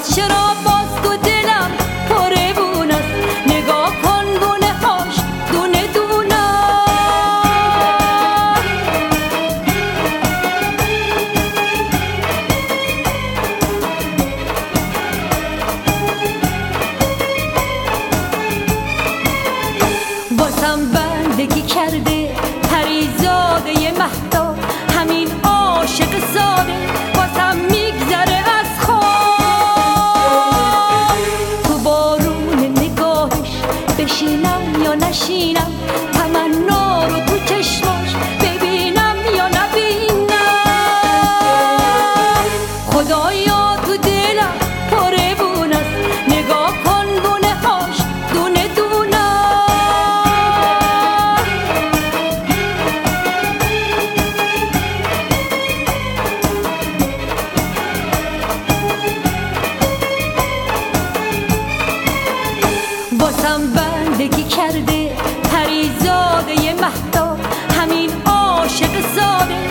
چرا باز تو دلم پره بون است، نگاه کن بونه هاش دونه دونه. واسم بندگی کرده پریزاده مهتاب، همین عاشق ساده واسم میگذره از خواب. تو بارون نگاهش بشینم یا نشینم، تمنا رو تو چشماش ببینم یا نبینم. خدایا تو دلم پره بون است، نگاه کن بونه هاش دونه دونه. واسم بندگی کرده پریزاده مهتاب، همین عاشق ساده